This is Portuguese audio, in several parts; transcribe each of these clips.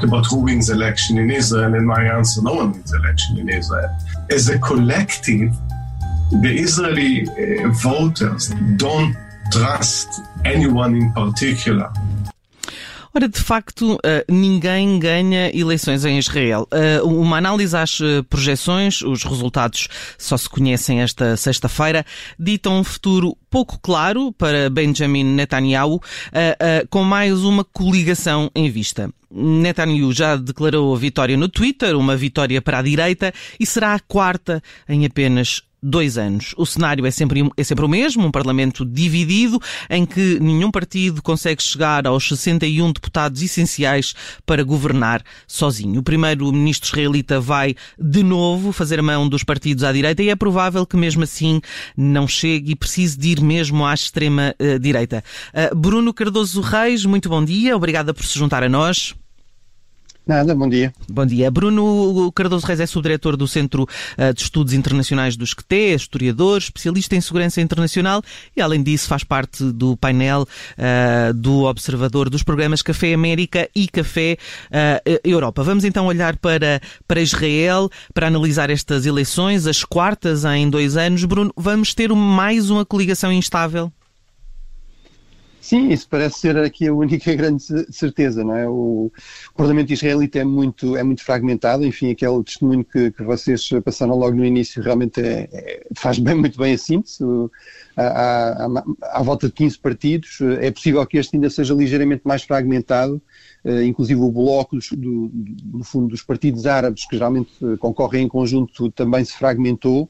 about who wins election in Israel, and my answer, no one wins election in Israel. As a collective, the Israeli voters don't trust anyone in particular. Ora, de facto, ninguém ganha eleições em Israel. Uma análise às projeções, os resultados só se conhecem esta sexta-feira, ditam um futuro pouco claro para Benjamin Netanyahu, com mais uma coligação em vista. Netanyahu já declarou a vitória no Twitter, uma vitória para a direita, e será a quarta em apenas 2 anos. O cenário é sempre o mesmo, um parlamento dividido, em que nenhum partido consegue chegar aos 61 deputados essenciais para governar sozinho. O primeiro-ministro israelita vai, de novo, fazer a mão dos partidos à direita e é provável que, mesmo assim, não chegue e precise de ir mesmo à extrema-direita. Bruno Cardoso Reis, muito bom dia. Obrigada por se juntar a nós. Nada, bom dia. Bom dia. Bruno Cardoso Reis é subdiretor do Centro de Estudos Internacionais do SCTE, é historiador, especialista em segurança internacional e, além disso, faz parte do painel do Observador dos programas Café América e Café Europa. Vamos então olhar para Israel, para analisar estas eleições, as quartas em 2 anos. Bruno, vamos ter mais uma coligação instável? Sim, isso parece ser aqui a única grande certeza, não é? O Parlamento israelita é muito fragmentado, enfim, aquele testemunho que vocês passaram logo no início realmente faz muito bem a síntese. Há volta de 15 partidos, é possível que este ainda seja ligeiramente mais fragmentado, inclusive o bloco no fundo dos partidos árabes, que geralmente concorrem em conjunto, também se fragmentou.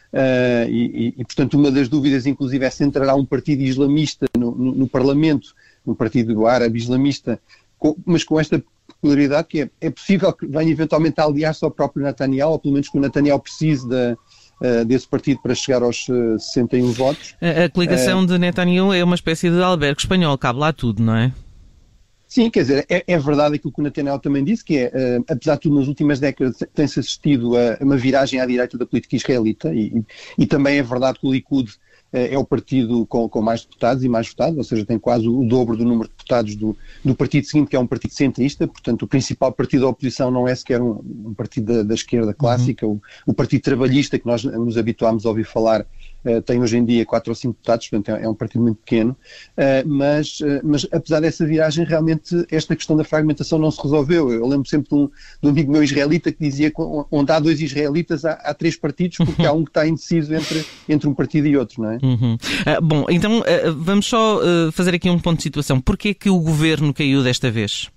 Portanto, uma das dúvidas, inclusive, é se entrará um partido islamista no Parlamento, um partido árabe islamista, mas com esta peculiaridade que é possível que venha eventualmente a aliar-se ao próprio Netanyahu, ou pelo menos que o Netanyahu precise desse partido para chegar aos 61 votos. A coligação de Netanyahu é uma espécie de albergue espanhol, cabe lá tudo, não é? Sim, quer dizer, é verdade aquilo que o Netanyahu também disse, que apesar de tudo, nas últimas décadas tem-se assistido a uma viragem à direita da política israelita e também é verdade que o Likud é o partido com mais deputados e mais votados, ou seja, tem quase o dobro do número de deputados do partido seguinte, que é um partido centrista. Portanto, o principal partido da oposição não é sequer um partido da esquerda clássica. O Partido Trabalhista, que nós nos habituámos a ouvir falar, tem hoje em dia 4 ou 5 deputados, portanto é um partido muito pequeno, mas apesar dessa viragem, realmente esta questão da fragmentação não se resolveu. Eu lembro sempre de um amigo meu israelita que dizia que onde há 2 israelitas há 3 partidos, porque há um que está indeciso entre um partido e outro, não é? Bom, então vamos só fazer aqui um ponto de situação. Porquê que o governo caiu desta vez?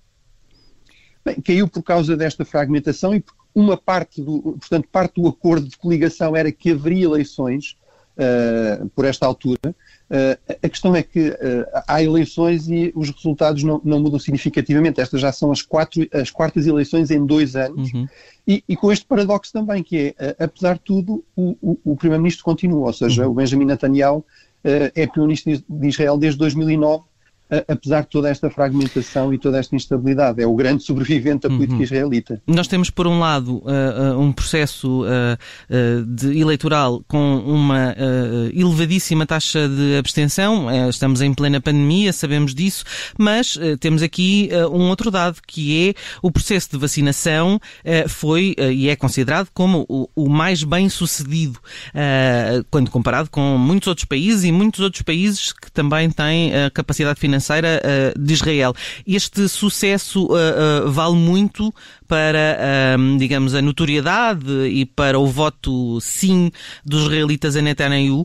Bem, caiu por causa desta fragmentação e uma parte do acordo de coligação era que haveria eleições por esta altura. A questão é que há eleições e os resultados não mudam significativamente. Estas já são as quartas eleições em 2 anos. E com este paradoxo também, que é, apesar de tudo, o Primeiro-Ministro continua, ou seja, o Benjamin Netanyahu é Primeiro-Ministro de Israel desde 2009, apesar de toda esta fragmentação e toda esta instabilidade. É o grande sobrevivente da política israelita. Nós temos, por um lado, um processo eleitoral com uma elevadíssima taxa de abstenção. Estamos em plena pandemia, sabemos disso, mas temos aqui um outro dado, que é o processo de vacinação foi e é considerado como o mais bem sucedido quando comparado com muitos outros países e muitos outros países que também têm a capacidade financeira de Israel. Este sucesso vale muito para, digamos, a notoriedade e para o voto sim dos israelitas a Netanyahu?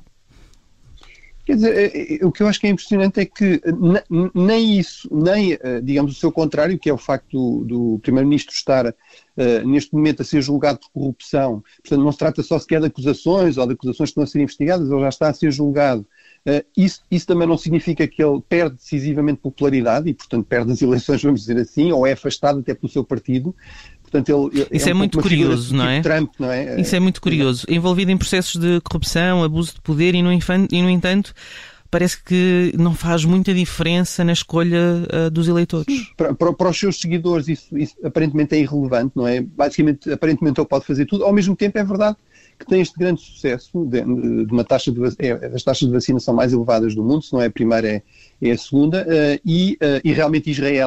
Quer dizer, o que eu acho que é impressionante é que nem isso, nem, digamos, o seu contrário, que é o facto do Primeiro-Ministro estar neste momento a ser julgado por corrupção. Portanto, não se trata só sequer de acusações ou de acusações que estão a ser investigadas, ele já está a ser julgado. Isso também não significa que ele perde decisivamente popularidade e, portanto, perde as eleições, vamos dizer assim, ou é afastado até pelo seu partido. Portanto, isso é muito curioso, não é? Trump, não é? Isso é muito curioso. Envolvido em processos de corrupção, abuso de poder e, no entanto, parece que não faz muita diferença na escolha dos eleitores. Sim, para os seus seguidores isso aparentemente é irrelevante, não é? Basicamente, aparentemente ele pode fazer tudo. Ao mesmo tempo, é verdade que tem este grande sucesso de uma taxa das taxas de vacinação mais elevadas do mundo, se não é a primeira, é a segunda, e realmente Israel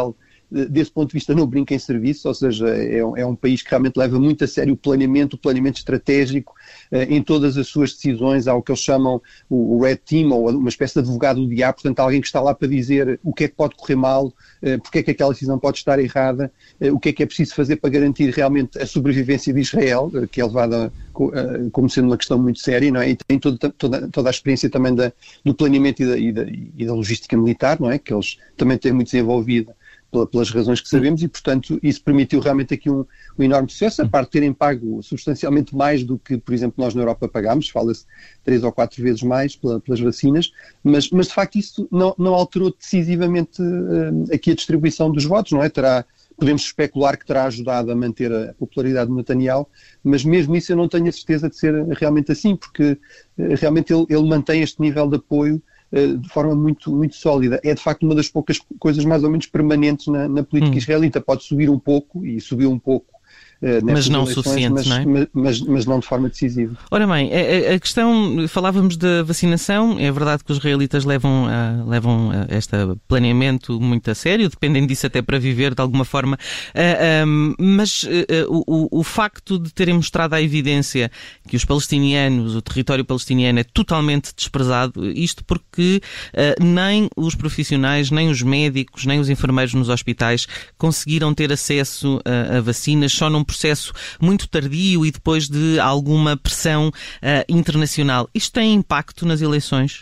desse ponto de vista, não brinca em serviço, ou seja, é um país que realmente leva muito a sério o planeamento estratégico em todas as suas decisões. Há o que eles chamam o Red Team, ou uma espécie de advogado do diabo, portanto, alguém que está lá para dizer o que é que pode correr mal, porque é que aquela decisão pode estar errada, o que é preciso fazer para garantir realmente a sobrevivência de Israel, que é levada como sendo uma questão muito séria, não é? E tem toda a experiência também do planeamento e da logística militar, não é? Que eles também têm muito desenvolvida pelas razões que sabemos, e portanto isso permitiu realmente aqui um enorme sucesso, a parte de terem pago substancialmente mais do que, por exemplo, nós na Europa pagámos, fala-se 3 ou 4 vezes mais pelas vacinas, mas de facto isso não alterou decisivamente aqui a distribuição dos votos, não é? Podemos especular que terá ajudado a manter a popularidade de Netanyahu, mas mesmo isso eu não tenho a certeza de ser realmente assim, porque realmente ele mantém este nível de apoio de forma muito, muito sólida. É de facto uma das poucas coisas mais ou menos permanentes na política israelita. Pode subir um pouco, e subiu um pouco, mas não o suficiente, não é? Mas não de forma decisiva. Ora bem, a questão, falávamos da vacinação, é verdade que os israelitas levam este planeamento muito a sério, dependem disso até para viver de alguma forma, mas o facto de terem mostrado à evidência que os palestinianos, o território palestiniano é totalmente desprezado, isto porque nem os profissionais, nem os médicos, nem os enfermeiros nos hospitais conseguiram ter acesso a vacinas, só num processo muito tardio e depois de alguma pressão internacional. Isto tem impacto nas eleições?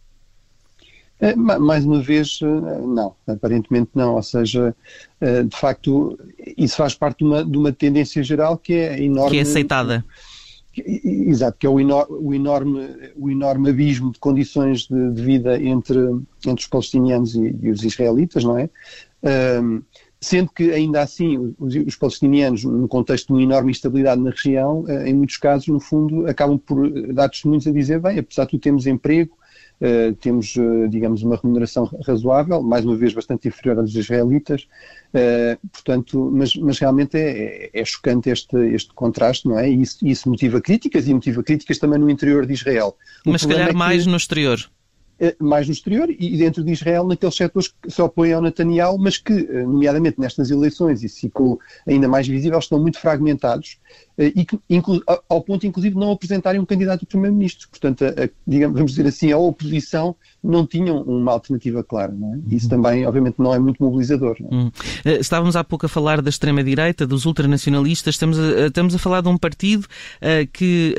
Mais uma vez, não. Aparentemente não. Ou seja, de facto, isso faz parte de uma tendência geral que é enorme. Que é aceitada. Exato, que é o enorme abismo de condições de vida entre os palestinianos e os israelitas, não é? Sendo que, ainda assim, os palestinianos, num contexto de uma enorme instabilidade na região, em muitos casos, no fundo, acabam por dar testemunhos a dizer, bem, apesar de tudo temos emprego, temos, digamos, uma remuneração razoável, mais uma vez bastante inferior à dos israelitas, portanto, mas realmente é chocante este contraste, não é? E isso motiva críticas, e motiva críticas também no interior de Israel. Mas se calhar mais no exterior. Mais no exterior e dentro de Israel, naqueles setores que se opõem ao Netanyahu, mas que, nomeadamente nestas eleições, isso ficou ainda mais visível, estão muito fragmentados e que, ao ponto, inclusive, de não apresentarem um candidato a primeiro-ministro. Portanto, digamos, vamos dizer assim, a oposição não tinha uma alternativa clara, não é? Isso também, obviamente, não é muito mobilizador. Não é? Estávamos há pouco a falar da extrema-direita, dos ultranacionalistas, estamos a falar de um partido que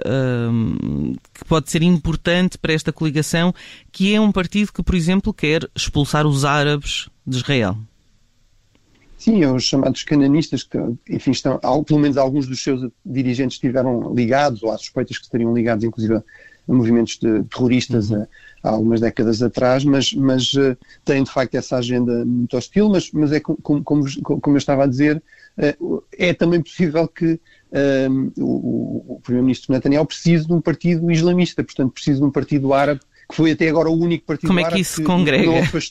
pode ser importante para esta coligação, que é um partido que, por exemplo, quer expulsar os árabes de Israel. Sim, os chamados cananistas, que, enfim, pelo menos alguns dos seus dirigentes estiveram ligados, ou há suspeitas que estariam ligados, inclusive, a movimentos terroristas há algumas décadas atrás, mas têm, de facto, essa agenda muito hostil, mas é como eu estava a dizer, é também possível que o primeiro-ministro Netanyahu precise de um partido islamista, portanto, precise de um partido árabe, que foi até agora o único partido árabe. Como é que isso se congrega?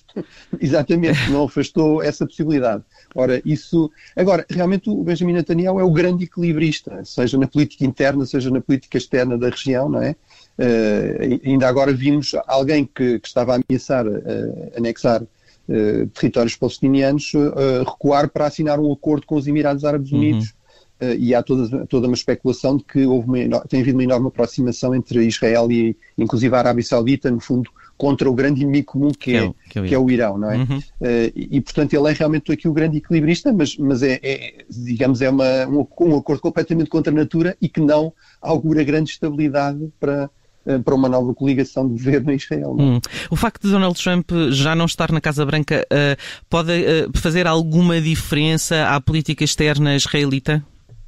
Não afastou essa possibilidade. Ora, agora, realmente o Benjamin Netanyahu é o grande equilibrista, seja na política interna, seja na política externa da região, não é? Ainda agora vimos alguém que estava a ameaçar anexar territórios palestinianos recuar para assinar um acordo com os Emirados Árabes Unidos. E há toda uma especulação de que tem havido uma enorme aproximação entre Israel e, inclusive, a Arábia Saudita, no fundo, contra o grande inimigo comum que é o Irão, não é? E, portanto, ele é realmente aqui o grande equilibrista, mas digamos, é um acordo completamente contra a natura e que não augura grande estabilidade para uma nova coligação de governo em Israel. Não é? O facto de Donald Trump já não estar na Casa Branca pode fazer alguma diferença à política externa israelita?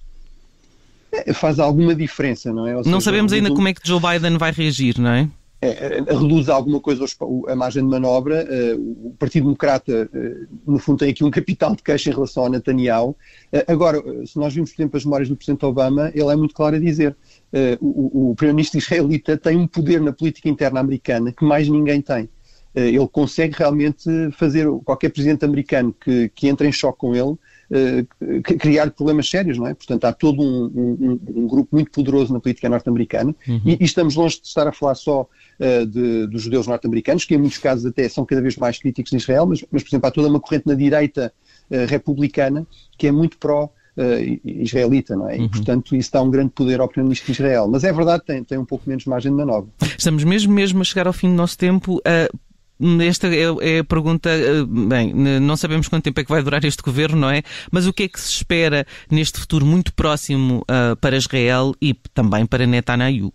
Faz alguma diferença, não é? Ou não seja, sabemos ainda como é que Joe Biden vai reagir, não é? Reduz alguma coisa a margem de manobra. O Partido Democrata, no fundo, tem aqui um capital de queixa em relação ao Netanyahu. Agora, se nós vimos, por exemplo, as memórias do Presidente Obama, ele é muito claro a dizer o Primeiro-Ministro israelita tem um poder na política interna americana que mais ninguém tem. Ele consegue realmente fazer qualquer Presidente americano que entre em choque com ele, criar problemas sérios, não é? Portanto, há todo um grupo muito poderoso na política norte-americana e estamos longe de estar a falar só dos judeus norte-americanos, que em muitos casos até são cada vez mais críticos de Israel, mas por exemplo, há toda uma corrente na direita republicana que é muito pró-israelita, não é? E, portanto, isso dá um grande poder ao primeiro-ministro de Israel. Mas é verdade, tem um pouco menos margem de manobra. Estamos mesmo a chegar ao fim do nosso tempo. Esta é a pergunta, bem, não sabemos quanto tempo é que vai durar este governo, não é? Mas o que é que se espera neste futuro muito próximo para Israel e também para Netanyahu?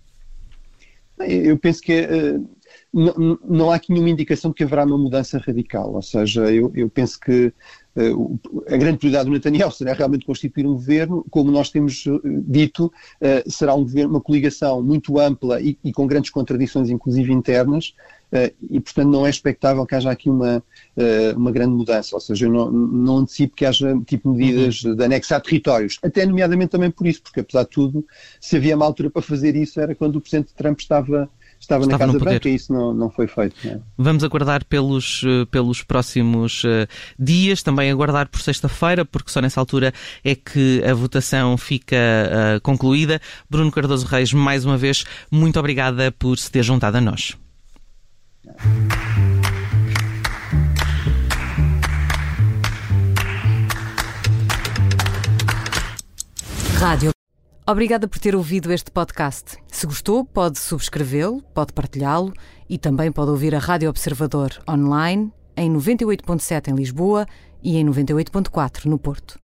Eu penso que não há aqui nenhuma indicação de que haverá uma mudança radical, ou seja, eu penso que a grande prioridade do Netanyahu será realmente constituir um governo, como nós temos dito, será um governo, uma coligação muito ampla e com grandes contradições, inclusive internas, e portanto não é expectável que haja aqui uma grande mudança, ou seja, eu não antecipo que haja tipo medidas de anexar territórios, até nomeadamente também por isso, porque apesar de tudo, se havia uma altura para fazer isso era quando o presidente Trump estava na Casa Branca e isso não foi feito. Não é? Vamos aguardar pelos próximos dias, também aguardar por sexta-feira, porque só nessa altura é que a votação fica concluída. Bruno Cardoso Reis, mais uma vez, muito obrigada por se ter juntado a nós. Rádio. Obrigada por ter ouvido este podcast. Se gostou, pode subscrevê-lo, pode partilhá-lo e também pode ouvir a Rádio Observador online em 98.7 em Lisboa e em 98.4 no Porto.